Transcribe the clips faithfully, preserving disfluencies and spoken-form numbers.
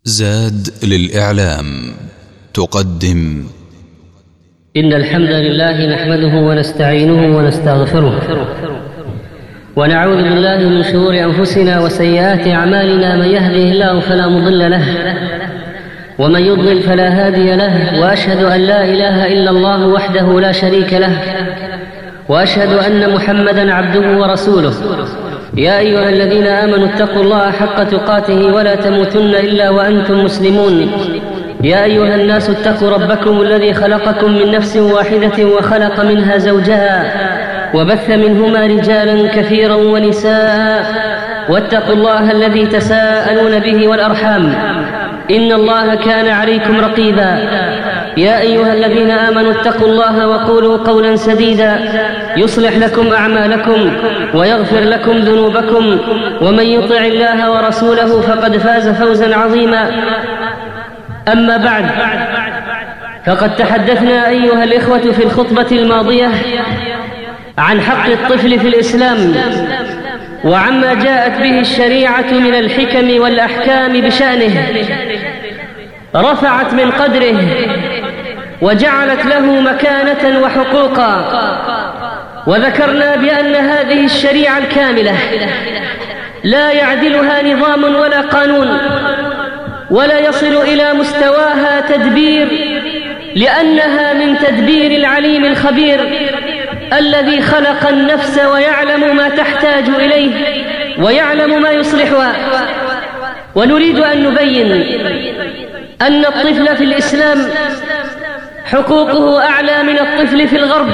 زاد للإعلام تقدم. إن الحمد لله نحمده ونستعينه ونستغفره ونعوذ بالله من شرور أنفسنا وسيئات أعمالنا. من يهده الله فلا مضل له ومن يضلل فلا هادي له، وأشهد أن لا إله إلا الله وحده لا شريك له، وأشهد أن محمدًا عبده ورسوله. يا أيها الذين آمنوا اتقوا الله حق تقاته ولا تموتن إلا وأنتم مسلمون. يا أيها الناس اتقوا ربكم الذي خلقكم من نفس واحدة وخلق منها زوجها وبث منهما رجالا كثيرا ونساء، واتقوا الله الذي تساءلون به والأرحام إن الله كان عليكم رقيبا. يا أيها الذين آمنوا اتقوا الله وقولوا قولا سديدا يصلح لكم أعمالكم ويغفر لكم ذنوبكم، ومن يطع الله ورسوله فقد فاز فوزا عظيما. أما بعد، فقد تحدثنا أيها الإخوة في الخطبة الماضية عن حق الطفل في الإسلام وعما جاءت به الشريعة من الحكم والأحكام بشأنه، رفعت من قدره وجعلت له مكانة وحقوقا. وذكرنا بأن هذه الشريعة الكاملة لا يعدلها نظام ولا قانون، ولا يصل إلى مستواها تدبير، لأنها من تدبير العليم الخبير الذي خلق النفس ويعلم ما تحتاج إليه ويعلم ما يصلحها. ونريد أن نبين أن الطفل في الإسلام حقوقه أعلى من الطفل في الغرب،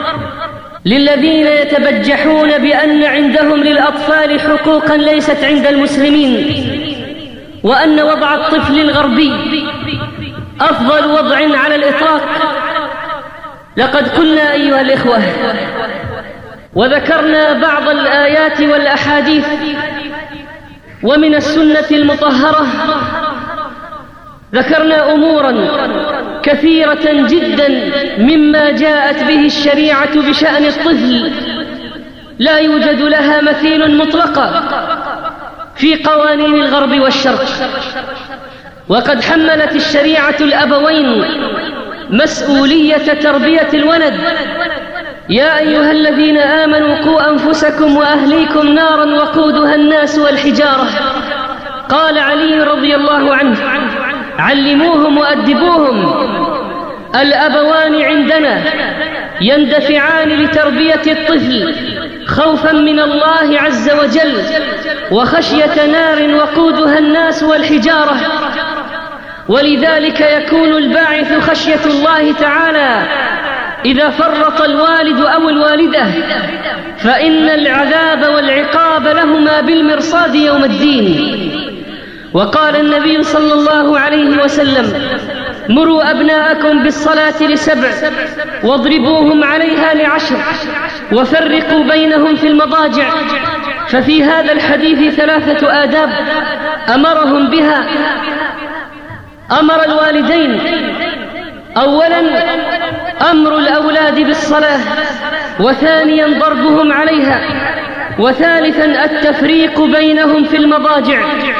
للذين يتبجحون بأن عندهم للأطفال حقوقا ليست عند المسلمين، وأن وضع الطفل الغربي أفضل وضع على الإطلاق. لقد قلنا أيها الإخوة وذكرنا بعض الآيات والأحاديث ومن السنة المطهرة، ذكرنا أمورا كثيرة جدا مما جاءت به الشريعة بشأن الطفل لا يوجد لها مثيل مطلقا في قوانين الغرب والشرق. وقد حملت الشريعة الأبوين مسؤولية تربية الولد. يا أيها الذين آمنوا قوا أنفسكم وأهليكم نارا وقودها الناس والحجارة. قال علي رضي الله عنه: علموهم وأدبوهم. الأبوان عندنا يندفعان لتربية الطفل خوفا من الله عز وجل وخشية نار وقودها الناس والحجارة، ولذلك يكون الباعث خشية الله تعالى إذا فرط الوالد أو الوالدة، فإن العذاب والعقاب لهما بالمرصاد يوم الدين. وقال النبي صلى الله عليه وسلم: مروا أبناءكم بالصلاة لسبع واضربوهم عليها لعشر وفرقوا بينهم في المضاجع. ففي هذا الحديث ثلاثة آداب أمرهم بها. أمر الوالدين أولا أمر الأولاد بالصلاة، وثانيا ضربهم عليها، وثالثا التفريق بينهم في المضاجع.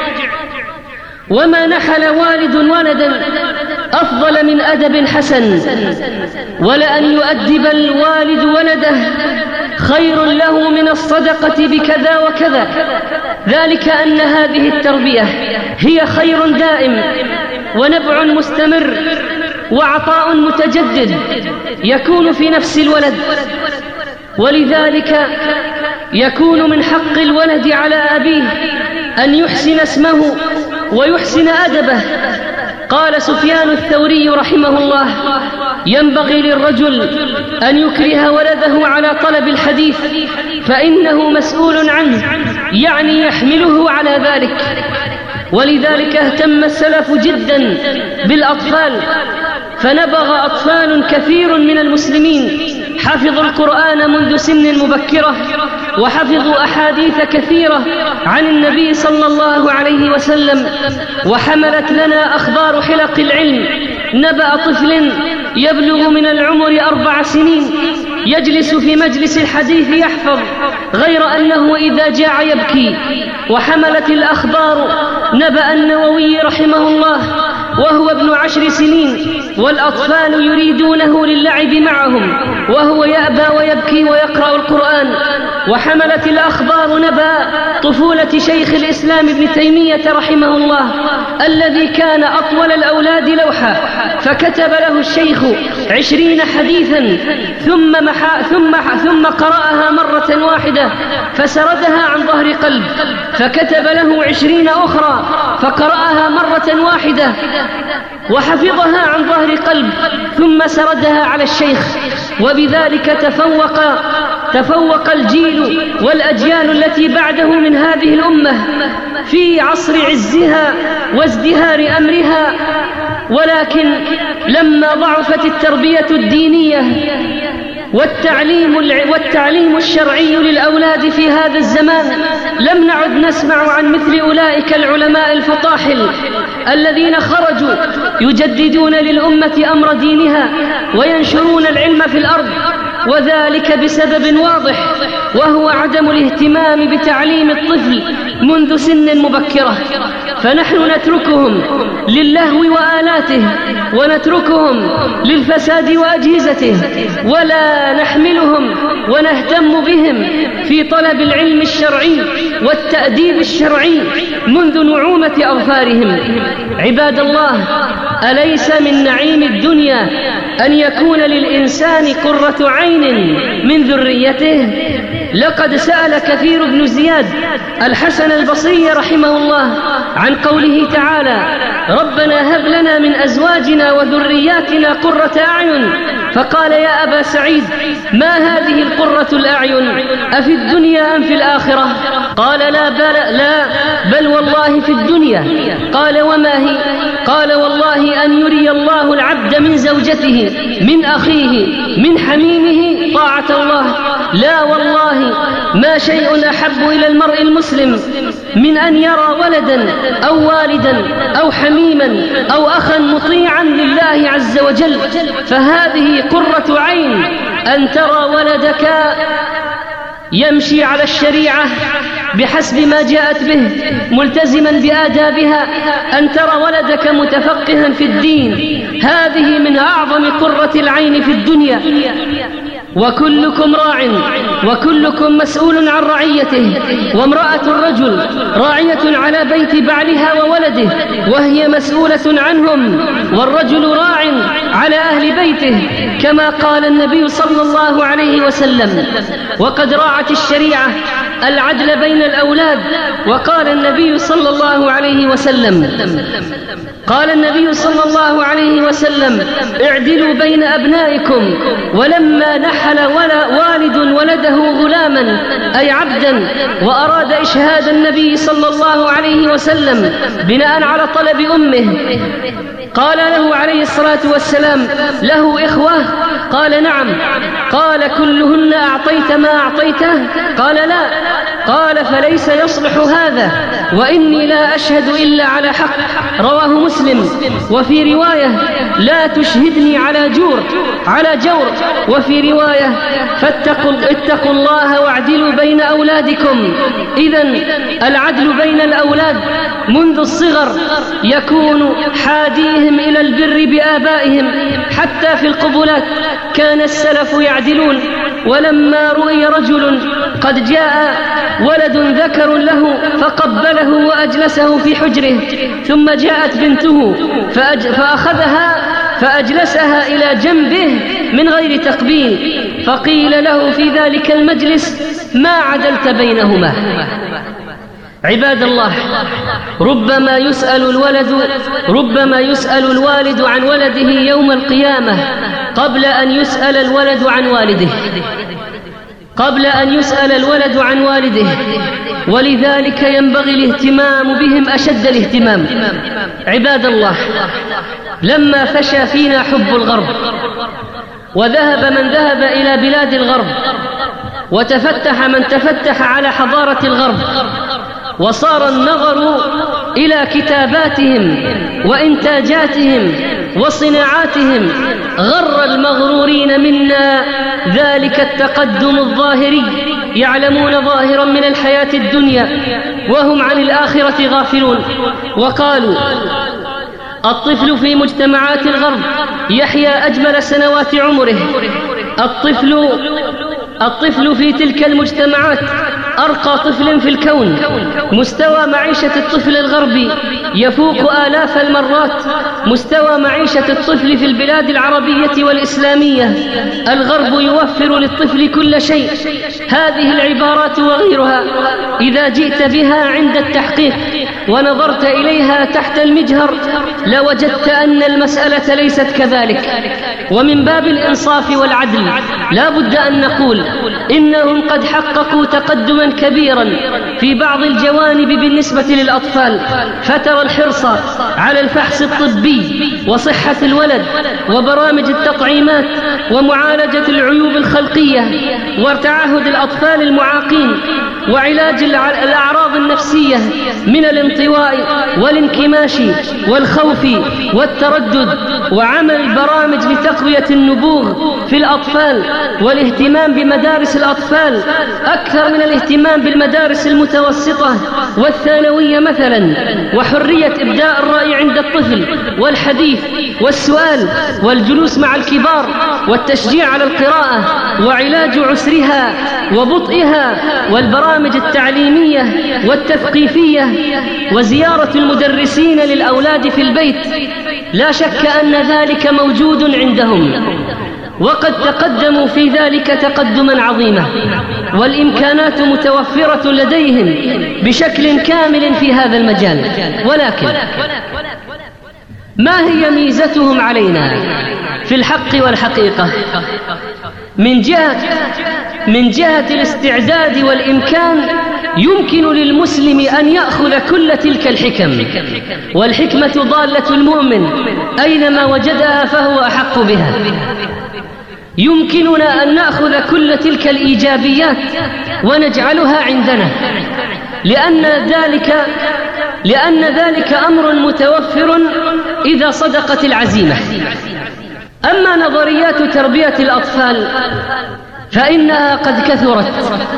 وما نحل والد ولدا أفضل من أدب حسن، ولأن يؤدب الوالد ولده خير له من الصدقة بكذا وكذا، ذلك أن هذه التربية هي خير دائم ونبع مستمر وعطاء متجدد يكون في نفس الولد. ولذلك يكون من حق الولد على أبيه أن يحسن اسمه ويحسن أدبه. قال سفيان الثوري رحمه الله: ينبغي للرجل أن يكره ولده على طلب الحديث فإنه مسؤول عنه، يعني يحمله على ذلك. ولذلك اهتم السلف جدا بالأطفال، فنبغ أطفال كثير من المسلمين حفظوا القرآن منذ سن مبكرة، وحفظوا أحاديث كثيرة عن النبي صلى الله عليه وسلم، وحملت لنا أخبار حلق العلم نبأ طفل يبلغ من العمر أربع سنين يجلس في مجلس الحديث يحفظ، غير أنه إذا جاع يبكي. وحملت الأخبار نبأ النووي رحمه الله وهو ابن عشر سنين، والأطفال يريدونه للعب معهم وهو يأبى ويبكي ويقرأ القرآن. وحملت الأخبار نبأ طفولة شيخ الإسلام ابن تيمية رحمه الله الذي كان أطول الأولاد لوحا، فكتب له الشيخ عشرين حديثا ثم, محا ثم, ثم قرأها مرة واحدة فسردها عن ظهر قلب، فكتب له عشرين أخرى فقرأها مرة واحدة وحفظها عن ظهر قلب ثم سردها على الشيخ. وبذلك تفوق تفوق الجيل والأجيال التي بعده من هذه الأمة في عصر عزها وازدهار أمرها. ولكن لما ضعفت التربية الدينية والتعليم والتعليم الشرعي للأولاد في هذا الزمان لم نعد نسمع عن مثل أولئك العلماء الفطاحل الذين خرجوا يجددون للأمة أمر دينها وينشرون العلم في الأرض، وذلك بسبب واضح وهو عدم الاهتمام بتعليم الطفل منذ سن مبكرة. فنحن نتركهم للهو وآلاته ونتركهم للفساد وأجهزته، ولا نحملهم ونهتم بهم في طلب العلم الشرعي والتأديب الشرعي منذ نعومة أظفارهم. عباد الله، أليس من نعيم الدنيا أن يكون للإنسان قرة عين من ذريته؟ لقد سأل كثير بن زياد الحسن البصري رحمه الله عن قوله تعالى: ربنا هب لنا من أزواجنا وذرياتنا قرة أعين، فقال: يا أبا سعيد، ما هذه القرة الأعين؟ أفي الدنيا أم في الآخرة؟ قال: لا بل, لا بل والله في الدنيا. قال: وما هي؟ قال: والله أن يري الله العبد من زوجته، من أخيه، من حميمه طاعة الله. لا والله ما شيء أحب إلى المرء المسلم من أن يرى ولدا أو والدا أو حميما أو أخا مطيعا لله عز وجل. فهذه قرة عين أن ترى ولدك يمشي على الشريعة بحسب ما جاءت به ملتزما بآدابها، أن ترى ولدك متفقها في الدين، هذه من أعظم قرة العين في الدنيا. وكلكم راع وكلكم مسؤول عن رعيته، وامرأة الرجل راعية على بيت بعلها وولده وهي مسؤولة عنهم، والرجل راع على أهل بيته كما قال النبي صلى الله عليه وسلم. وقد راعت الشريعة العدل بين الأولاد، وقال النبي صلى الله عليه وسلم قال النبي صلى الله عليه وسلم: اعدلوا بين أبنائكم. ولما نحل ولا والد ولده غلاما أي عبدا وأراد إشهاد النبي صلى الله عليه وسلم بناء على طلب أمه، قال له عليه الصلاة والسلام: له إخوة؟ قال: نعم. قال: كلهن أعطيت ما أعطيته؟ قال: لا. قال: فليس يصلح هذا، وإني لا أشهد إلا على حق. رواه مسلم. وفي رواية: لا تشهدني على جور على جور. وفي رواية: فاتقوا اتقوا الله واعدلوا بين أولادكم. إذن العدل بين الأولاد منذ الصغر يكون حاديهم إلى البر بآبائهم، حتى في القبلات كان السلف يعدلون. ولما رؤي رجل قد جاء ولد ذكر له فقبله وأجلسه في حجره، ثم جاءت بنته فأخذها فأجلسها إلى جنبه من غير تقبيل، فقيل له في ذلك المجلس: ما عدلت بينهما؟ عباد الله، ربما يسأل الولد ربما يسأل الوالد عن ولده يوم القيامة قبل أن يسأل الولد عن والده قبل أن يسأل الولد عن والده ولذلك ينبغي الاهتمام بهم أشد الاهتمام. عباد الله، لما فشى فينا حب الغرب وذهب من ذهب إلى بلاد الغرب وتفتح من تفتح على حضارة الغرب، وصار النظر إلى كتاباتهم وإنتاجاتهم وصناعاتهم غر المغرورين منا ذلك التقدم الظاهري، يعلمون ظاهرا من الحياة الدنيا وهم عن الآخرة غافلون. وقالوا الطفل في مجتمعات الغرب يحيا أجمل سنوات عمره، الطفل الطفل في تلك المجتمعات أرقى طفل في الكون، مستوى معيشة الطفل الغربي يفوق آلاف المرات مستوى معيشة الطفل في البلاد العربية والإسلامية، الغرب يوفر للطفل كل شيء. هذه العبارات وغيرها إذا جئت بها عند التحقيق ونظرت إليها تحت المجهر لوجدت أن المسألة ليست كذلك. ومن باب الإنصاف والعدل لا بد أن نقول إنهم قد حققوا تقدما كبيرا في بعض الجوانب بالنسبة للأطفال، فترى الحرص على الفحص الطبي وصحة الولد وبرامج التطعيمات ومعالجة العيوب الخلقية وتعهد الأطفال المعاقين وعلاج الأعراض النفسية من الانطواء والانكماش والخوف والتردد، وعمل برامج لتقوية النبوغ في الأطفال والاهتمام بمدارس الأطفال أكثر من الاهتمام بالمدارس المتوسطة والثانوية مثلا، وحرية إبداء الرأي عند الطفل والحديث والسؤال والجلوس مع الكبار والتشجيع على القراءة وعلاج عسرها وبطئها والبرامج التعليمية والتثقيفية وزيارة المدرسين للأولاد في البيت. لا شك أن ذلك موجود عندهم وقد تقدموا في ذلك تقدما عظيما، والإمكانات متوفرة لديهم بشكل كامل في هذا المجال. ولكن ما هي ميزتهم علينا في الحق والحقيقة؟ من جهة من جهة الاستعداد والإمكان يمكن للمسلم أن يأخذ كل تلك الحكم، والحكمة ضالة المؤمن أينما وجدها فهو أحق بها. يمكننا أن نأخذ كل تلك الإيجابيات ونجعلها عندنا، لأن ذلك لأن ذلك أمر متوفر إذا صدقت العزيمة. أما نظريات تربية الأطفال فإنها قد كثرت،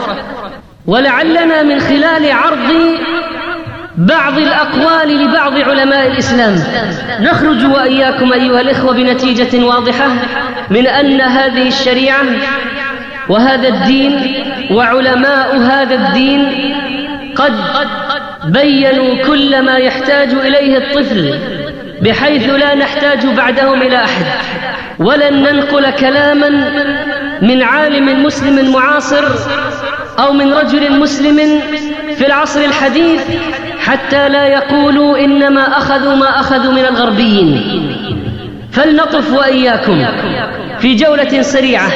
ولعلنا من خلال عرض بعض الأقوال لبعض علماء الإسلام نخرج وإياكم أيها الإخوة بنتيجة واضحة من أن هذه الشريعة وهذا الدين وعلماء هذا الدين قد بيّنوا كل ما يحتاج إليه الطفل، بحيث لا نحتاج بعدهم إلى أحد، ولن ننقل كلاما من عالم مسلم معاصر أو من رجل مسلم في العصر الحديث حتى لا يقولوا إنما أخذوا ما أخذوا من الغربيين. فلنطف وإياكم في جولة سريعة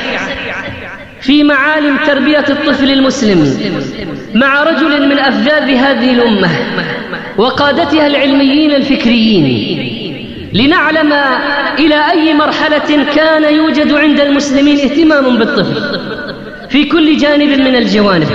في معالم تربية الطفل المسلم مع رجل من أفذاذ هذه الأمة وقادتها العلميين الفكريين، لنعلم إلى أي مرحلة كان يوجد عند المسلمين اهتمام بالطفل في كل جانب من الجوانب.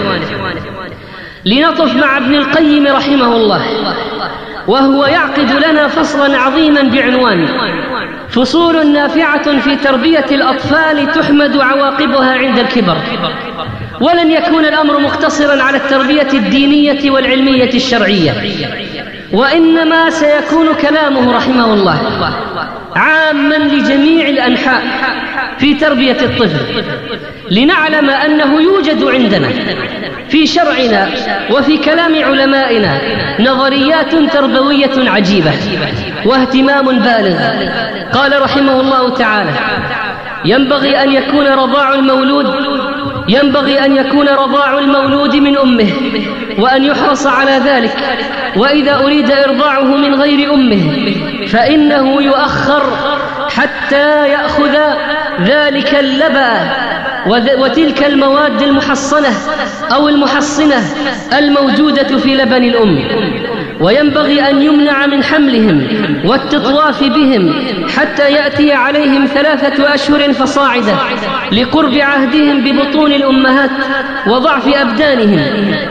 لنطف مع ابن القيم رحمه الله، وهو يعقد لنا فصلا عظيما بعنوان فصول نافعة في تربية الأطفال تحمد عواقبها عند الكبر. ولن يكون الأمر مقتصرا على التربية الدينية والعلمية الشرعية، وإنما سيكون كلامه رحمه الله عاما لجميع الأنحاء في تربية الطفل، لنعلم أنه يوجد عندنا في شرعنا وفي كلام علمائنا نظريات تربوية عجيبة واهتمام بالغ. قال رحمه الله تعالى: ينبغي أن يكون رضاع المولود ينبغي أن يكون رضاع المولود من أمه، وأن يحرص على ذلك، وإذا أريد إرضاعه من غير أمه فإنه يؤخر حتى يأخذ ذلك اللبن وتلك المواد المحصنة أو المحصنة الموجودة في لبن الأم. وينبغي أن يمنع من حملهم والتطواف بهم حتى يأتي عليهم ثلاثة أشهر فصاعدا، لقرب عهدهم ببطون الأمهات وضعف أبدانهم.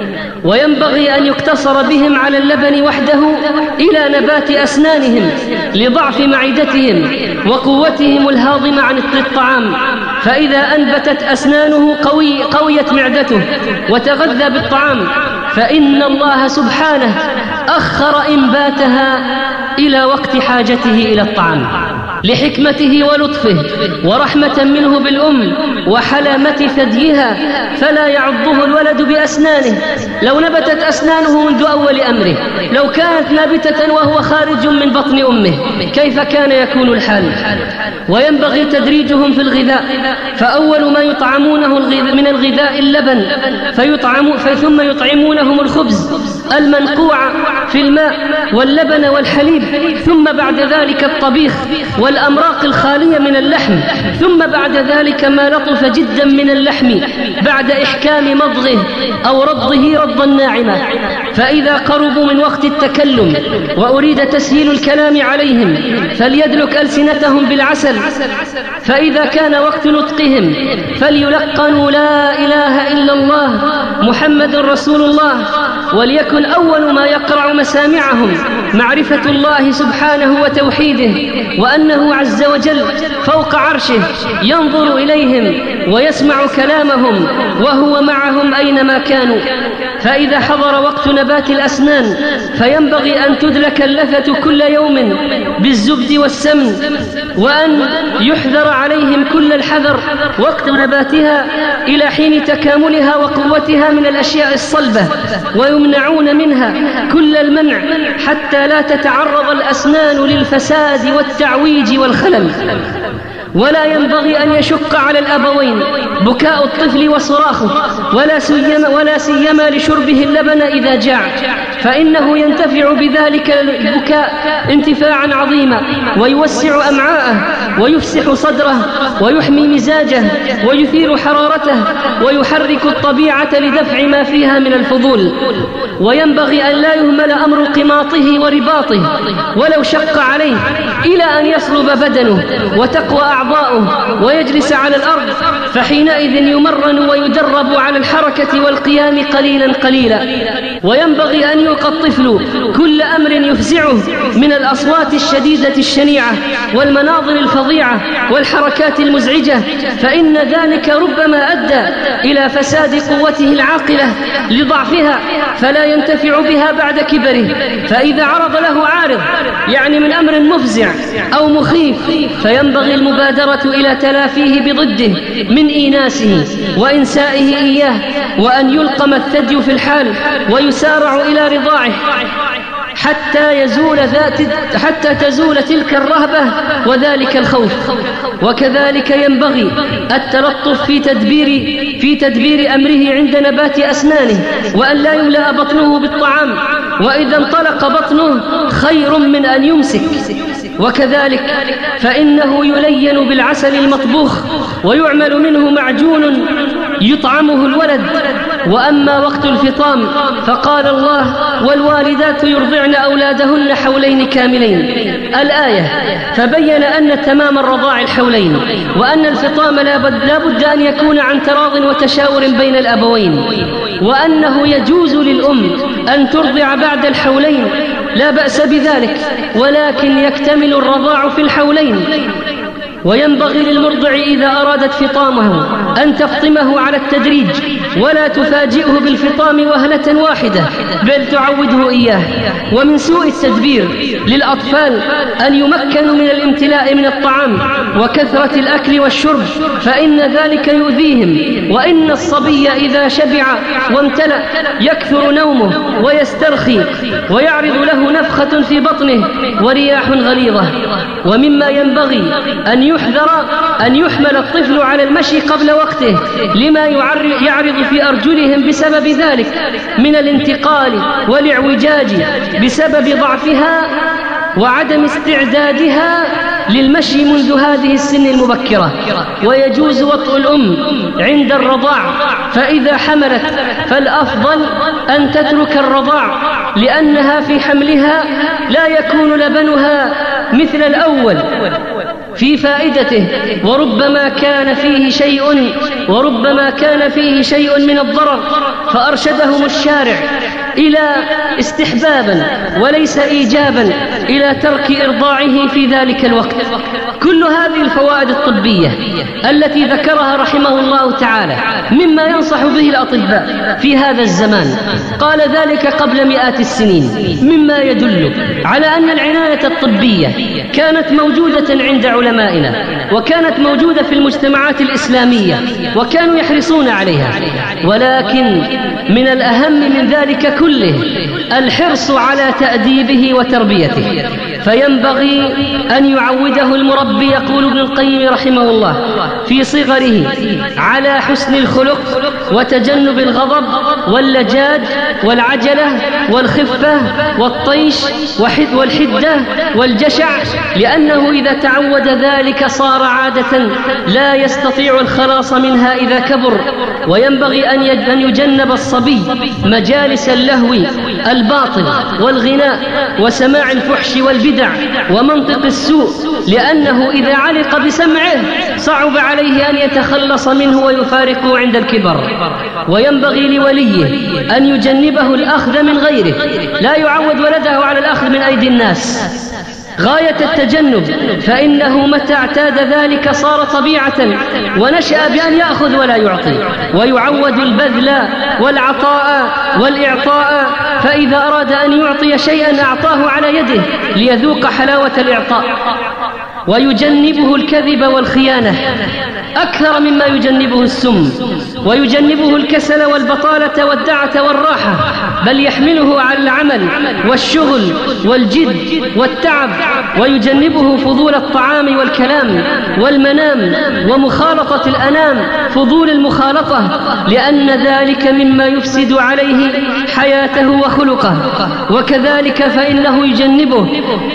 وينبغي أن يقتصر بهم على اللبن وحده إلى نبات أسنانهم لضعف معدتهم وقوتهم الهاضمة عن الطعام، فإذا أنبتت أسنانه قوي قويت معدته وتغذى بالطعام، فإن الله سبحانه أخر إنباتها إلى وقت حاجته إلى الطعام لحكمته ولطفه ورحمة منه بالأم وحلمة ثديها، فلا يعضه الولد بأسنانه لو نبتت أسنانه منذ أول أمره. لو كانت نابتة وهو خارج من بطن أمه كيف كان يكون الحال؟ وينبغي تدريجهم في الغذاء، فأول ما يطعمونه من الغذاء اللبن، فيطعم ثم يطعمونهم الخبز المنقوع في الماء واللبن والحليب، ثم بعد ذلك الطبيخ والأمراق الخالية من اللحم، ثم بعد ذلك ما لطف جدا من اللحم بعد إحكام مضغه أو رضه رضا ناعمة. فإذا قربوا من وقت التكلم وأريد تسهيل الكلام عليهم فليدلك ألسنتهم بالعسل، فإذا كان وقت نطقهم فليلقنوا لا إله إلا الله محمد رسول الله، وليكن أول ما يقرع مسامعهم معرفة الله سبحانه وتوحيده، وأنه عز وجل فوق عرشه ينظر إليهم ويسمع كلامهم وهو معهم أينما كانوا. فإذا حضر وقت نبات الأسنان فينبغي أن تدلك اللثة كل يوم بالزبد والسمن، وأن يحذر عليهم كل الحذر وقت نباتها إلى حين تكاملها وقوتها من الأشياء الصلبة، ويمنعون منها كل المنع حتى لا تتعرض الأسنان للفساد والتعويج والخلل. ولا ينبغي أن يشق على الأبوين بكاء الطفل وصراخه، ولا سيما, ولا سيما لشربه اللبن إذا جاع، فإنه ينتفع بذلك البكاء انتفاعا عظيما، ويوسع أمعاءه ويفسح صدره ويحمي مزاجه ويثير حرارته ويحرك الطبيعة لدفع ما فيها من الفضول. وينبغي أن لا يهمل أمر قماطه ورباطه ولو شق عليه إلى أن يصلب بدنه وتقوى أعضاؤه ويجلس على الأرض، فحينئذ يمرن ويدرب على الحركة والقيام قليلا قليلا. وينبغي أن يلقى الطفل كل أمر يفزعه من الأصوات الشديدة الشنيعة والمناظر الفظيعة والحركات المزعجة، فإن ذلك ربما أدى إلى فساد قوته العاقلة لضعفها، فلا ينتفع بها بعد كبره. فإذا عرض له عارض يعني من أمر مفزع أو مخيف فينبغي المبادرة إلى تلافيه بضده من إيناسه وإنسائه إياه، وأن يلقم الثدي في الحال ويسارع إلى رضاعه حتى يزول ذات حتى تزول تلك الرهبة وذلك الخوف. وكذلك ينبغي التلطف في تدبير في تدبير أمره عند نبات أسنانه، وأن لا يملأ بطنه بالطعام، وإذا انطلق بطنه خير من أن يمسك. وكذلك فإنه يلين بالعسل المطبوخ ويعمل منه معجون يطعمه الولد. وأما وقت الفطام فقال الله: والوالدات يرضعن أولادهن حولين كاملين، الآية، فبين أن تمام الرضاع الحولين، وأن الفطام لا بد أن يكون عن تراض وتشاور بين الأبوين، وأنه يجوز للأم أن ترضع بعد الحولين لا بأس بذلك، ولكن يكتمل الرضاع في الحولين. وينبغي للمرضع إذا أرادت فطامه أن تفطمه على التدريج ولا تفاجئه بالفطام وهلة واحدة، بل تعوده إياه. ومن سوء التدبير للأطفال أن يمكنوا من الامتلاء من الطعام وكثرة الأكل والشرب، فإن ذلك يؤذيهم. وإن الصبي إذا شبع وامتلأ يكثر نومه ويسترخي ويعرض له نفخة في بطنه ورياح غليظة. ومما ينبغي أن يحذر أن يحمل الطفل على المشي قبل وقته لما يعرض في أرجلهم بسبب ذلك من الانتقال والاعوجاج بسبب ضعفها وعدم استعدادها للمشي منذ هذه السن المبكرة. ويجوز وطء الأم عند الرضاع، فإذا حملت فالأفضل أن تترك الرضاع، لأنها في حملها لا يكون لبنها مثل الأول، في فائدته، وربما كان فيه شيء وربما كان فيه شيء من الضرر، فأرشدهم الشارع إلى استحبابا وليس إيجابا إلى ترك إرضاعه في ذلك الوقت. كل هذه الفوائد الطبية التي ذكرها رحمه الله تعالى مما ينصح به الأطباء في هذا الزمان، قال ذلك قبل مئات السنين، مما يدل على أن العناية الطبية كانت موجودة عند علمائنا، وكانت موجودة في المجتمعات الإسلامية، وكانوا يحرصون عليها. ولكن من الأهم من ذلك كله الحرص على تأديبه وتربيته، فينبغي أن يعوده المربي، يقول ابن القيم رحمه الله، في صغره على حسن الخلق وتجنب الغضب واللجاج والعجلة والخفة والطيش والحدة والجشع، لأنه إذا تعود ذلك صار عادة لا يستطيع الخلاص منها إذا كبر. وينبغي أن يجنب الصبي مجالس اللهو الباطل والغناء وسماع الفحش والبدع ومنطق السوء، لأنه إذا علق بسمعه صعب عليه أن يتخلص منه ويفارقه عند الكبر. وينبغي لوليه أن يجنبه الأخذ من غيره، لا يعود ولده على الأخذ من أيدي الناس غاية التجنب، فإنه متى اعتاد ذلك صار طبيعة ونشأ بأن يأخذ ولا يعطي، ويعود البذل والعطاء والإعطاء، فإذا أراد أن يعطي شيئا أعطاه على يده ليذوق حلاوة الإعطاء. ويجنبه الكذب والخيانة أكثر مما يجنبه السم، ويجنبه الكسل والبطالة والدعة والراحة، بل يحمله على العمل والشغل والجد والتعب، ويجنبه فضول الطعام والكلام والمنام ومخالطة الأنام، فضول المخالطة، لأن ذلك مما يفسد عليه حياته وخلقه. وكذلك فإنه يجنبه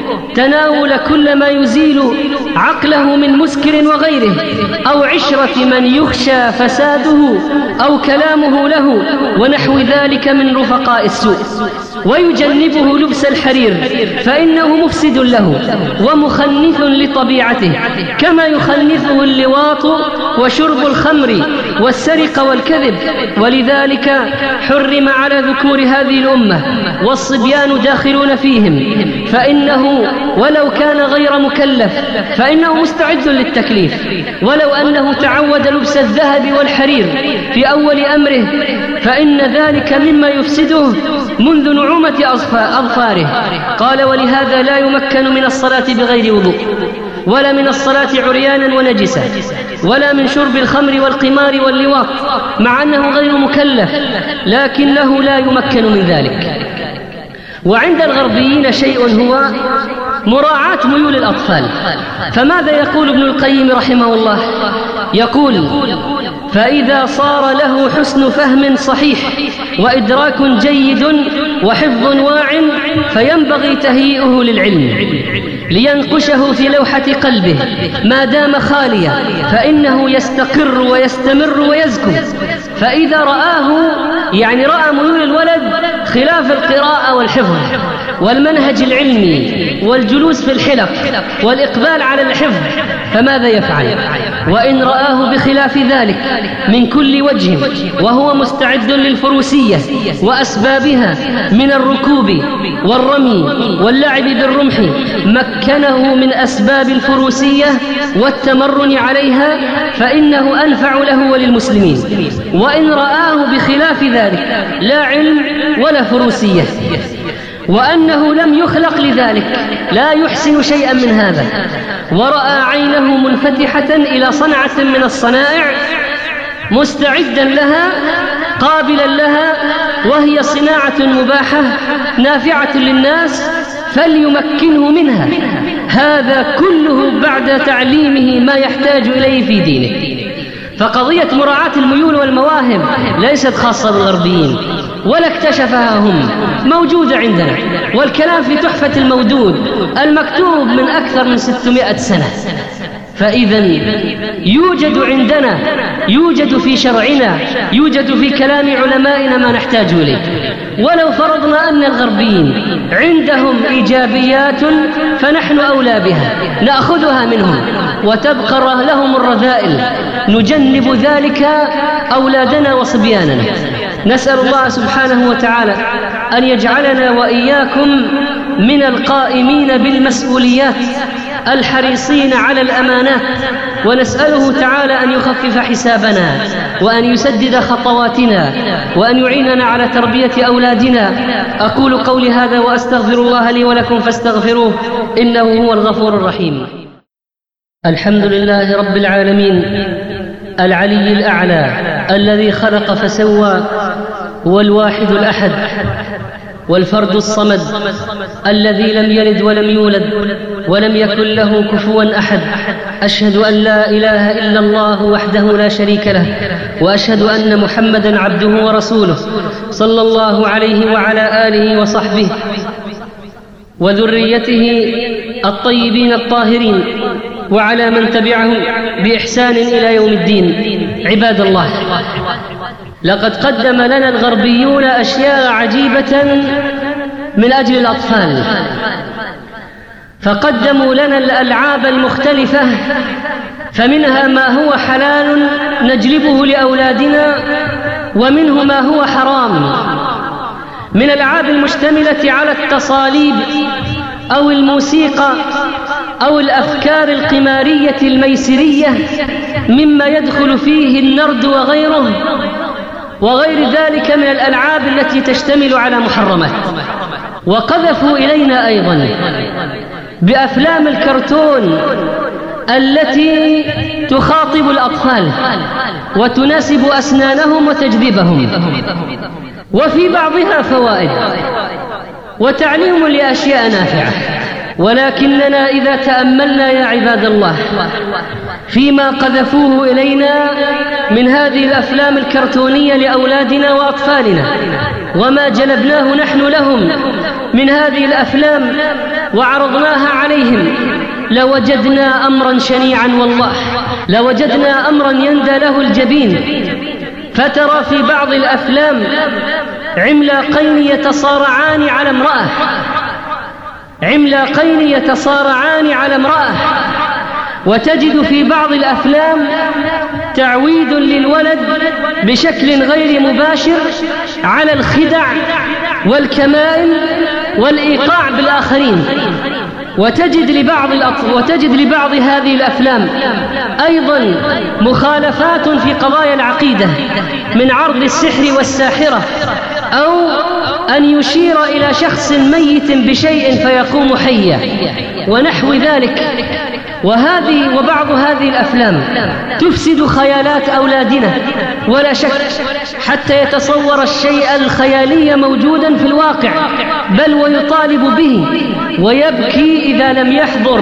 تناول كل ما يزيل عقله من مسكر وغيره، أو عشرة من يخشى فساده، أو كلامه له ونحو ذلك من رفقاء السوء. ويجنبه لبس الحرير، فإنه مفسد له ومخنث لطبيعته، كما يخنثه اللواط وشرب الخمر والسرقة والكذب. ولذلك حرم على ذكور هذه الأمة والصبيان داخلون فيهم، فإنه ولو كان غير مكلف فإنه مستعد للتكليف، ولو أنه تعود لبس الذهب والحرير في أول أمره، فإن ذلك مما يفسده منذ نعومة أظفاره. قال: ولهذا لا يمكن من الصلاة بغير وضوء، ولا من الصلاة عريانا ونجسا، ولا من شرب الخمر والقمار واللواط، مع أنه غير مكلف لكنه لا يمكن من ذلك. وعند الغربيين شيء هو مراعاة ميول الأطفال. فماذا يقول ابن القيم رحمه الله؟ يقول: فإذا صار له حسن فهم صحيح وإدراك جيد وحفظ واع، فينبغي تهيئه للعلم لينقشه في لوحة قلبه ما دام خاليا، فإنه يستقر ويستمر ويزكو. فإذا رآه، يعني رأى ميول الولد خلاف القراءة والحفظ والمنهج العلمي والجلوس في الحلق والإقبال على الحفظ، فماذا يفعل؟ وإن رآه بخلاف ذلك من كل وجه وهو مستعد للفروسية وأسبابها من الركوب والرمي واللعب بالرمح، مكنه من أسباب الفروسية والتمرن عليها، فإنه أنفع له وللمسلمين. وإن رآه بخلاف ذلك لا علم ولا فروسية، وأنه لم يخلق لذلك، لا يحسن شيئا من هذا، ورأى عينه منفتحة إلى صنعة من الصنائع مستعدا لها قابلا لها، وهي صناعة مباحة نافعة للناس، فليمكنه منها. هذا كله بعد تعليمه ما يحتاج إليه في دينه. فقضية مراعاة الميول والمواهب ليست خاصة بالغربيين ولا اكتشفها هم، موجودة عندنا. والكلام في تحفة المودود المكتوب من أكثر من ستمائة سنة، فإذا يوجد عندنا، يوجد في شرعنا، يوجد في كلام علمائنا ما نحتاج إليه. ولو فرضنا أن الغربيين عندهم إيجابيات فنحن أولى بها، نأخذها منهم وتبقى لهم الرذائل، نجنب ذلك أولادنا وصبياننا. نسأل الله سبحانه وتعالى أن يجعلنا وإياكم من القائمين بالمسؤوليات الحريصين على الأمانات، ونسأله تعالى أن يخفف حسابنا وأن يسدد خطواتنا وأن يعيننا على تربية أولادنا. أقول قولي هذا وأستغفر الله لي ولكم فاستغفروه إنه هو الغفور الرحيم. الحمد لله رب العالمين العلي الأعلى الذي خلق فسوى، هو الواحد الأحد والفرد الصمد الذي لم يلد ولم يولد ولم يكن له كفوا أحد. أشهد أن لا إله إلا الله وحده لا شريك له، وأشهد أن محمدا عبده ورسوله صلى الله عليه وعلى آله وصحبه وذريته الطيبين الطاهرين وعلى من تبعهم بإحسان إلى يوم الدين. عباد الله، لقد قدم لنا الغربيون أشياء عجيبة من أجل الأطفال، فقدموا لنا الألعاب المختلفة، فمنها ما هو حلال نجلبه لأولادنا ومنه ما هو حرام، من الألعاب المشتملة على التصاليب أو الموسيقى أو الأفكار القمارية الميسرية مما يدخل فيه النرد وغيره وغير ذلك من الألعاب التي تشتمل على محرمات. وقذفوا إلينا أيضا بأفلام الكرتون التي تخاطب الأطفال وتناسب أسنانهم وتجذبهم، وفي بعضها فوائد وتعليم لأشياء نافعة. ولكننا إذا تأملنا يا عباد الله فيما قذفوه إلينا من هذه الأفلام الكرتونية لأولادنا وأطفالنا وما جلبناه نحن لهم من هذه الأفلام وعرضناها عليهم، لوجدنا أمرا شنيعا، والله لوجدنا أمرا يندى له الجبين. فترى في بعض الأفلام عملاقين يتصارعان على امرأة عملاقين يتصارعان على امرأة وتجد في بعض الأفلام تعويد للولد بشكل غير مباشر على الخدع والكمائن والإيقاع بالآخرين. وتجد لبعض الأطفال وتجد لبعض هذه الأفلام أيضا مخالفات في قضايا العقيدة، من عرض السحر والساحرة، أو أن يشير إلى شخص ميت بشيء فيقوم حيا ونحو ذلك. وهذه وبعض هذه الأفلام تفسد خيالات أولادنا ولا شك، حتى يتصور الشيء الخيالي موجودا في الواقع، بل ويطالب به ويبكي إذا لم يحضر.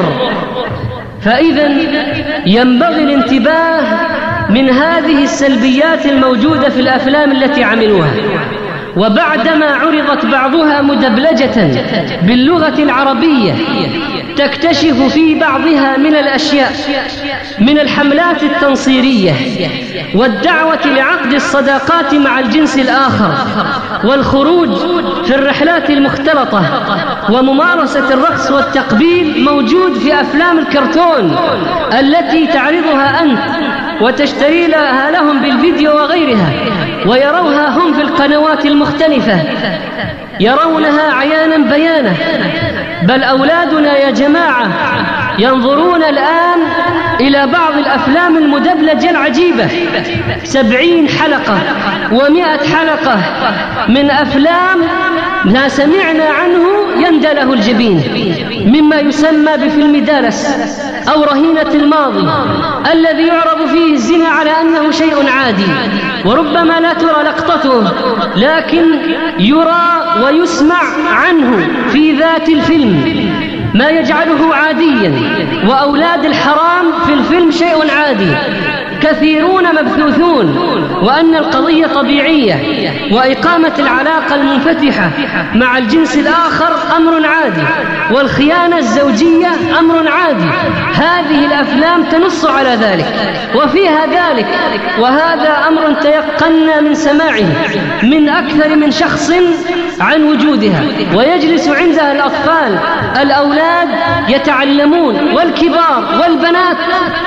فإذا ينبغي الانتباه من هذه السلبيات الموجودة في الأفلام التي عملوها. وبعدما عرضت بعضها مدبلجة باللغة العربية تكتشف في بعضها من الأشياء من الحملات التنصيرية والدعوة لعقد الصداقات مع الجنس الآخر والخروج في الرحلات المختلطة وممارسة الرقص والتقبيل موجود في أفلام الكرتون التي تعرضها أنت وتشتري لها لهم بالفيديو وغيرها، ويروها هم في القنوات المختلفة، يرونها عيانا بيانا. بل أولادنا يا جماعة ينظرون الآن إلى بعض الأفلام المدبلجة العجيبة، سبعين حلقة ومئة حلقة من أفلام لا سمعنا عنه يندى له الجبين، مما يسمى بفيلم دالس أو رهينة الماضي، الذي يعرض فيه الزنا على أنه شيء عادي، وربما لا ترى لقطته لكن يرى ويسمع عنه في ذات الفيلم ما يجعله عاديا، وأولاد الحرام في الفيلم شيء عادي، كثيرون مبثوثون، وأن القضية طبيعية، وإقامة العلاقة المنفتحة مع الجنس الآخر أمر عادي، والخيانة الزوجية أمر عادي. هذه الأفلام تنص على ذلك وفيها ذلك، وهذا أمر تيقنا من سماعه من أكثر من شخص عن وجودها. ويجلس عندها الأطفال الأولاد يتعلمون، والكبار والبنات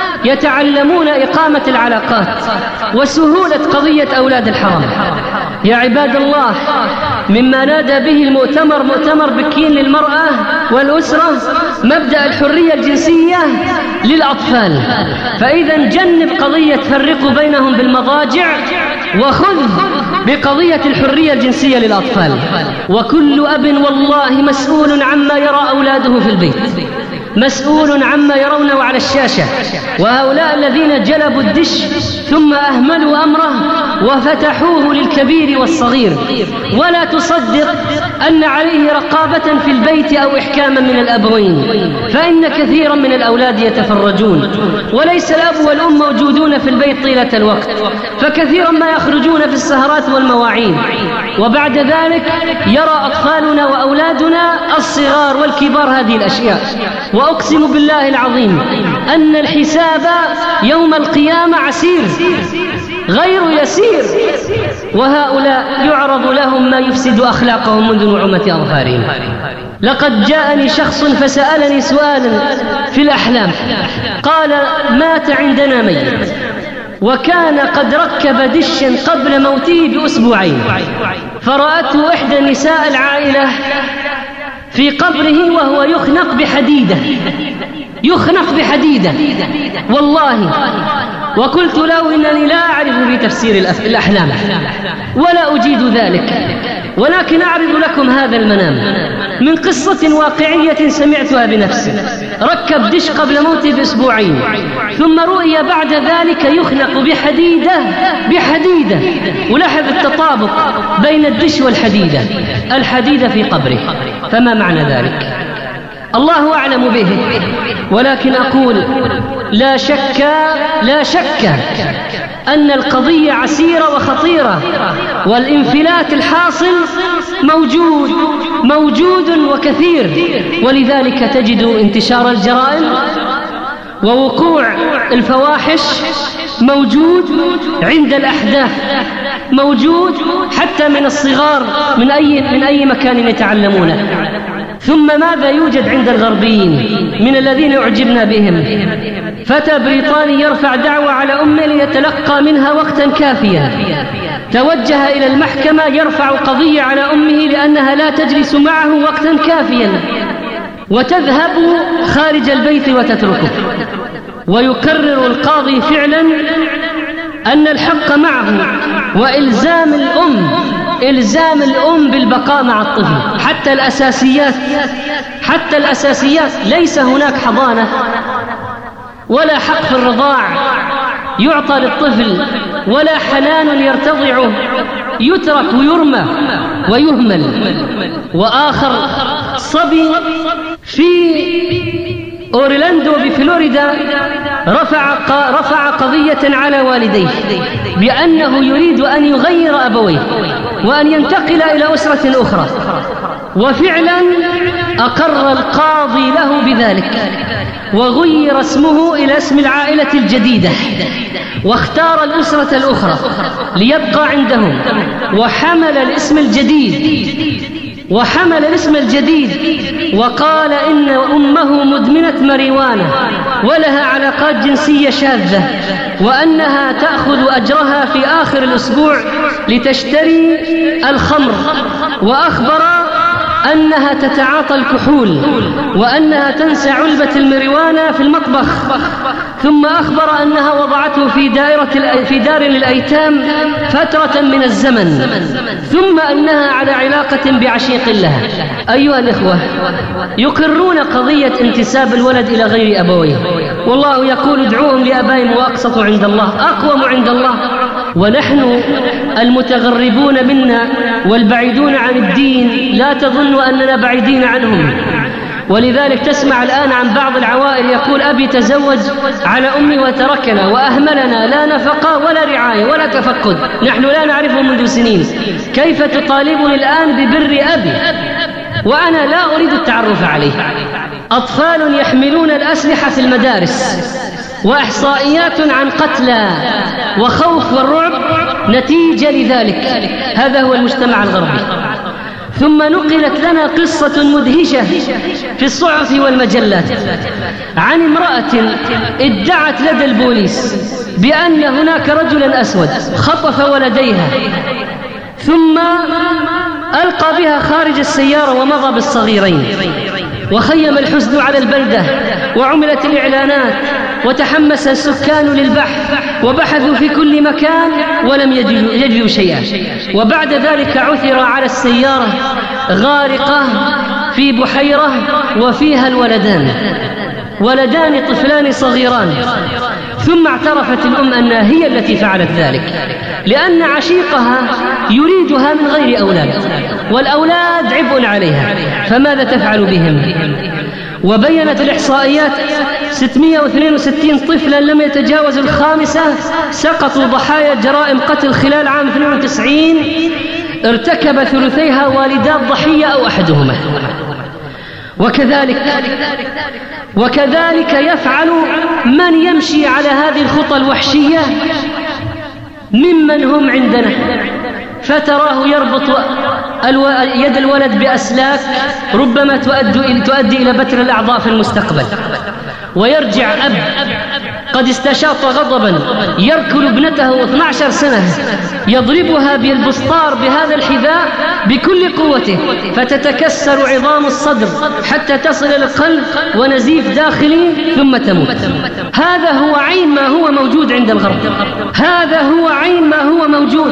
يتعلمون إقامة العلاقات وسهولة قضية أولاد الحرام. يا عباد الله، مما نادى به المؤتمر مؤتمر بكين للمرأة والأسرة مبدأ الحرية الجنسية للأطفال. فإذا جنب قضية فرقوا بينهم بالمضاجع وخذ بقضية الحرية الجنسية للأطفال. وكل أب والله مسؤول عما يرى أولاده في البيت، مسؤول عما يرونه على الشاشة. وهؤلاء الذين جلبوا الدش ثم أهملوا أمره وفتحوه للكبير والصغير، ولا تصدق أن عليه رقابة في البيت أو إحكاما من الأبوين، فإن كثيرا من الأولاد يتفرجون وليس الأب والأم موجودون في البيت طيلة الوقت، فكثيرا ما يخرجون في السهرات والمواعيد. وبعد ذلك يرى أطفالنا وأولادنا الصغار والكبار هذه الأشياء. وأقسم بالله العظيم أن الحساب يوم القيامة عسير غير يسير، وهؤلاء يعرض لهم ما يفسد أخلاقهم منذ نعومة أظفارهم. لقد جاءني شخص فسألني سؤالا في الأحلام، قال: مات عندنا ميت وكان قد ركب دشا قبل موته بأسبوعين، فرأته إحدى نساء العائلة في قبره وهو يخنق بحديدة، يخنق بحديدة والله. وقلت له إنني لا أعرف في تفسير الأحلام ولا أجيد ذلك، ولكن أعرض لكم هذا المنام من قصة واقعية سمعتها بنفسي. ركب دش قبل موته بأسبوعين، ثم رؤي بعد ذلك يخنق بحديدة بحديدة. ولاحظ التطابق بين الدش والحديدة، الحديدة في قبره. فما معنى ذلك؟ الله أعلم به، ولكن أقول لا شك لا شك أن القضية عسيرة وخطيرة، والانفلات الحاصل موجود موجود وكثير. ولذلك تجد انتشار الجرائم ووقوع الفواحش موجود عند الأحداث، موجود حتى من الصغار من أي من أي مكان يتعلمونه. ثم ماذا يوجد عند الغربيين من الذين أعجبنا بهم؟ فتى بريطاني يرفع دعوة على أمه ليتلقى منها وقتا كافيا، توجه إلى المحكمة يرفع قضية على أمه لأنها لا تجلس معه وقتا كافيا، وتذهب خارج البيت وتتركه. ويكرر القاضي فعلا أن الحق معه، وإلزام الأم إلزام الأم بالبقاء مع الطفل حتى الأساسيات حتى الأساسيات ليس هناك حضانة ولا حق في الرضاع يعطى للطفل، ولا حنان يرتضعه، يترك ويرمى ويهمل. وآخر صبي في أورلاندو بفلوريدا رفع رفع قضية على والديه بأنه يريد أن يغير أبويه وأن ينتقل إلى أسرة أخرى، وفعلا أقر القاضي له بذلك، وغير اسمه إلى اسم العائلة الجديدة، واختار الأسرة الأخرى ليبقى عندهم، وحمل الاسم الجديد وحمل الاسم الجديد وقال إن أمه مدمنة ماريوانا ولها علاقات جنسية شاذة، وأنها تأخذ أجرها في آخر الأسبوع لتشتري الخمر، وأخبر أنها تتعاطى الكحول، وأنها تنسى علبة الماريوانا في المطبخ، ثم أخبر أنها وضعته في دائرة في دار للأيتام فترة من الزمن، ثم أنها على علاقة بعشيق لها. أيها الإخوة، يقرون قضية انتساب الولد إلى غير أبويه، والله يقول ادعوهم لآبائهم وأقسط عند الله، أقوم عند الله. ونحن المتغربون منا والبعيدون عن الدين لا تظنوا أننا بعيدين عنهم. ولذلك تسمع الآن عن بعض العوائل يقول أبي تزوج على أمي وتركنا وأهملنا، لا نفقة ولا رعاية ولا تفقد، نحن لا نعرفه منذ سنين، كيف تطالبني الآن ببر أبي؟ وأنا لا أريد التعرف عليه. أطفال يحملون الأسلحة في المدارس، وإحصائيات عن قتلى وخوف والرعب نتيجة لذلك. هذا هو المجتمع الغربي. ثم نقلت لنا قصة مدهشة في الصحف والمجلات عن امرأة ادعت لدى البوليس بأن هناك رجلا أسود خطف ولديها ثم ألقى بها خارج السيارة ومضى بالصغيرين، وخيم الحزن على البلدة وعملت الإعلانات وتحمس السكان للبحث وبحثوا في كل مكان ولم يجدوا شيئا. وبعد ذلك عثر على السيارة غارقة في بحيرة وفيها الولدان، ولدان طفلان صغيران. ثم اعترفت الأم أنها هي التي فعلت ذلك، لأن عشيقها يريدها من غير أولاد، والأولاد عبء عليها، فماذا تفعل بهم؟ وبينت الإحصائيات ستمائة واثنين وستين طفلا لم يتجاوزوا الخامسة سقطوا ضحايا جرائم قتل خلال عام اثنين وتسعين، ارتكب ثلثيها والدات ضحية أو أحدهما. وكذلك وكذلك يفعل من يمشي على هذه الخطى الوحشية ممن هم عندنا، فتراه يربط يد الولد بأسلاك ربما تؤدي إلى بتر الأعضاء في المستقبل، ويرجع أب قد استشاط غضبا يركل ابنته اثنتي عشرة سنة يضربها بالبسطار بهذا الحذاء بكل قوته، فتتكسر عظام الصدر حتى تصل إلى القلب ونزيف داخلي ثم تموت. هذا هو عين ما هو موجود عند الغرب، هذا هو عين ما هو موجود.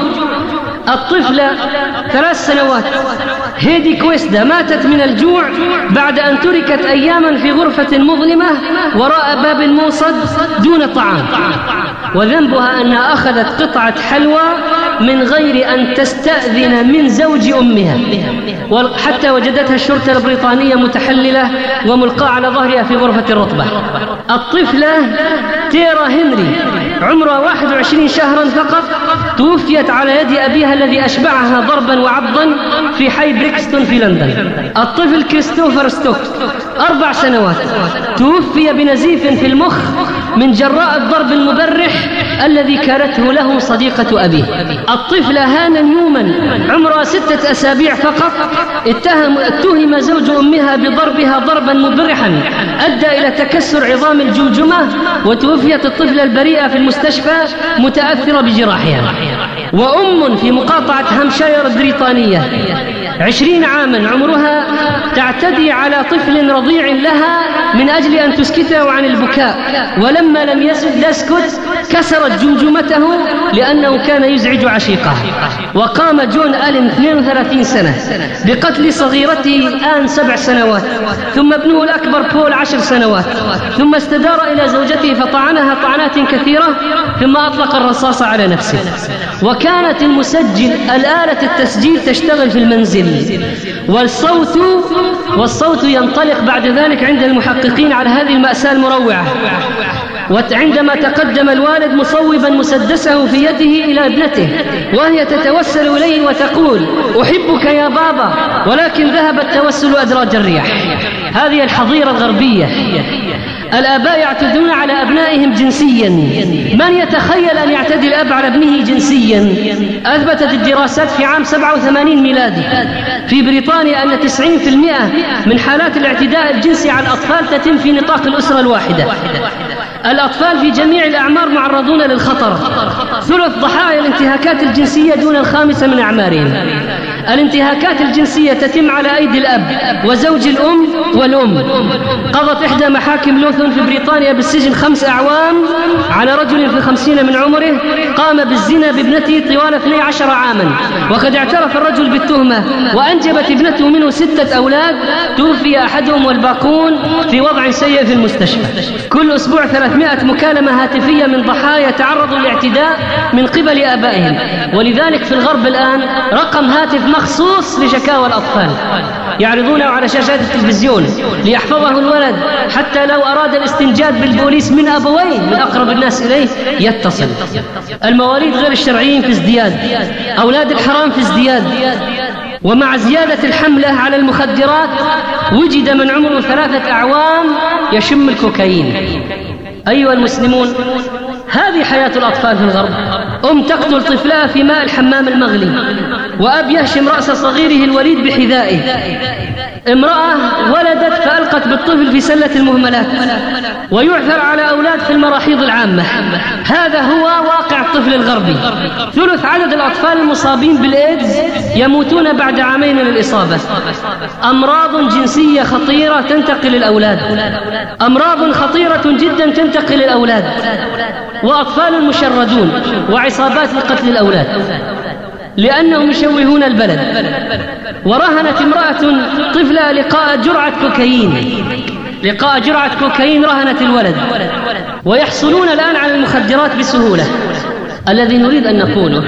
الطفلة ثلاث سنوات هيدي كويسدا ماتت من الجوع بعد أن تركت أياما في غرفة مظلمة وراء باب موصد دون طعام، وذنبها أنها أخذت قطعة حلوى من غير أن تستأذن من زوج أمها، حتى وجدتها الشرطة البريطانية متحللة وملقاة على ظهرها في غرفة الرطبة. الطفلة تيرا هنري عمرها واحد وعشرين شهرا فقط توفيت على يد أبيها الذي أشبعها ضربا وعضا في حي بريكستون في لندن. الطفل كريستوفر ستوك أربع سنوات توفي بنزيف في المخ من جراء الضرب المبرح الذي كانته له صديقة أبيه. الطفلة هانا نيومان عمرها ستة أسابيع فقط اتهم, اتهم زوج أمها بضربها ضربا مبرحا أدى إلى تكسر عظام الجمجمة، وتوفيت الطفلة البريئة في المستشفى متأثرة بجراحها. وأم في مقاطعة هامشاير البريطانية عشرين عاما عمرها تعتدي على طفل رضيع لها من أجل أن تسكته عن البكاء، ولما لم يسكت كسرت جمجمته لأنه كان يزعج عشيقها. وقام جون ألين اثنين وثلاثين سنة بقتل صغيرته الآن سبع سنوات، ثم ابنه الأكبر بول عشر سنوات، ثم استدار إلى زوجته فطعنها طعنات كثيرة ثم أطلق الرصاص على نفسه. وكانت المسجل الآلة التسجيل تشتغل في المنزل، والصوت والصوت ينطلق بعد ذلك عند المحققين على هذه المأساة المروعة. وعندما تقدم الوالد مصوبا مسدسه في يده إلى ابنته وهي تتوسل إليه وتقول أحبك يا بابا، ولكن ذهب التوسل أدراج الرياح. هذه الحظيرة الغربية. الآباء يعتدون على أبنائهم جنسيا. من يتخيل أن يعتدي الأب على ابنه جنسيا؟ أثبتت الدراسات في عام سبعة وثمانين ميلادي في بريطانيا أن تسعين بالمئة من حالات الاعتداء الجنسي على الأطفال تتم في نطاق الأسرة الواحدة. الأطفال في جميع الأعمار معرضون للخطر. ثلث ضحايا الانتهاكات الجنسية دون الخامسة من أعمارهم. الانتهاكات الجنسية تتم على أيدي الأب وزوج الأم والأم. قضت إحدى محاكم لوثون في بريطانيا بالسجن خمس أعوام على رجل في الخمسين من عمره قام بالزنا بابنته طوال اثني عشر عاما، وقد اعترف الرجل بالتهمة وأنجبت ابنته منه ستة أولاد، توفي أحدهم والباقون في وضع سيء في المستشفى. كل أسبوع ثلاثمائة مكالمة هاتفية من ضحايا تعرضوا للاعتداء من قبل آبائهم، ولذلك في الغرب الآن رقم هاتف مخصوص لشكاوى الأطفال يعرضونه على شاشات التلفزيون ليحفظه الولد حتى لو أراد الاستنجاد بالبوليس من أبوين من أقرب الناس إليه يتصل. المواليد غير الشرعيين في ازدياد، أولاد الحرام في ازدياد، ومع زيادة الحملة على المخدرات وجد من عمره ثلاثة أعوام يشم الكوكايين. أيها المسلمون، هذه حياة الأطفال في الغرب. أم تقتل طفلها في ماء الحمام المغلي، وأب يهشم رأس صغيره الوليد بحذائه. امرأة ولدت فألقت بالطفل في سلة المهملات، ويعثر على أولاد في المراحيض العامة. هذا هو واقع الطفل الغربي. ثلث عدد الأطفال المصابين بالإيدز يموتون بعد عامين من الإصابة. أمراض جنسية خطيرة تنتقل للأولاد، أمراض خطيرة جدا تنتقل للأولاد، وأطفال مشردون، وعصابات لقتل الأولاد لأنهم يشوهون البلد. ورهنت امرأة طفلها لقاء جرعة كوكايين، لقاء جرعة كوكايين رهنت الولد، ويحصلون الآن على المخدرات بسهولة. الذي نريد أن نقوله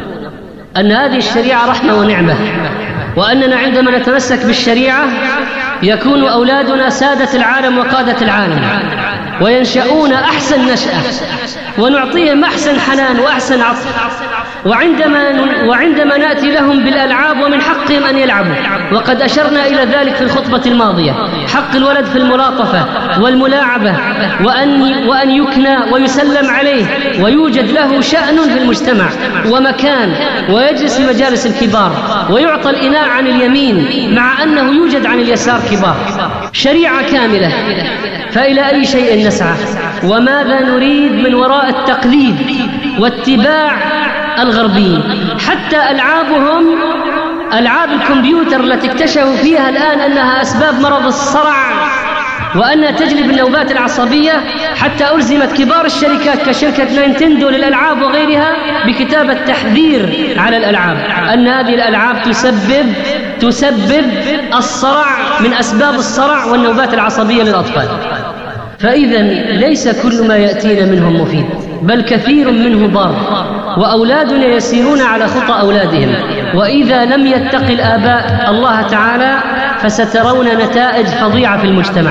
أن هذه الشريعة رحمة ونعمة، وأننا عندما نتمسك بالشريعة يكون أولادنا سادة العالم وقادة العالم، وينشأون أحسن نشأة، ونعطيهم أحسن حنان وأحسن عطف. وعندما وعندما نأتي لهم بالألعاب ومن حقهم أن يلعبوا، وقد أشرنا إلى ذلك في الخطبة الماضية، حق الولد في الملاطفة والملاعبة، وأن وأن يكنى ويسلم عليه، ويوجد له شأن في المجتمع ومكان، ويجلس في مجالس الكبار، ويعطى الإناء عن اليمين مع أنه يوجد عن اليسار كبار. شريعة كاملة، فإلى أي شيء نسعى؟ وماذا نريد من وراء التقليد واتباع الغربيين؟ حتى ألعابهم، ألعاب الكمبيوتر التي اكتشفوا فيها الآن أنها أسباب مرض الصرع وأنها تجلب النوبات العصبية، حتى ألزمت كبار الشركات كشركة نينتندو للألعاب وغيرها بكتابة تحذير على الألعاب أن هذه الألعاب تسبب تسبب الصرع، من أسباب الصرع والنوبات العصبية للأطفال. فإذا ليس كل ما يأتينا منهم مفيد، بل كثير منه ضار، وأولادنا يسيرون على خطى أولادهم. وإذا لم يتق الآباء الله تعالى فسترون نتائج فظيعة في المجتمع.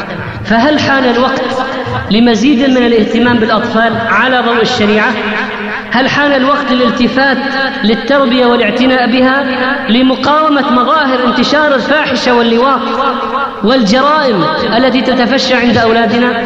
فهل حان الوقت لمزيد من الاهتمام بالأطفال على ضوء الشريعة؟ هل حان الوقت للالتفات للتربية والاعتناء بها، لمقاومة مظاهر انتشار الفاحشة واللواط والجرائم التي تتفشى عند أولادنا؟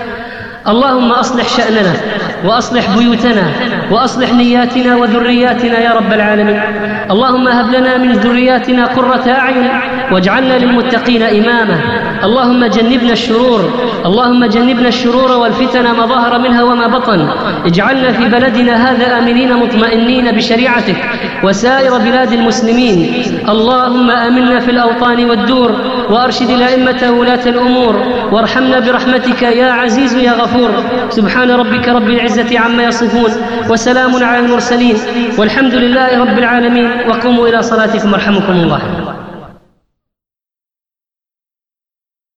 اللهم أصلح شأننا، وأصلح بيوتنا، وأصلح نياتنا وذرياتنا يا رب العالمين. اللهم هب لنا من ذرياتنا قرة أعين، واجعلنا للمتقين إماما. اللهم جنبنا الشرور، اللهم جنبنا الشرور والفتن ما ظهر منها وما بطن. اجعلنا في بلدنا هذا آمنين مطمئنين بشريعتك، وسائر بلاد المسلمين. اللهم آمنا في الأوطان والدور، وأرشد الأئمة ولاة الأمور، وارحمنا برحمتك يا عزيز يا غفور. سبحان ربك رب العزة عما يصفون، وسلام على المرسلين، والحمد لله رب العالمين. وقوموا إلى صلاتكم، رحمكم الله.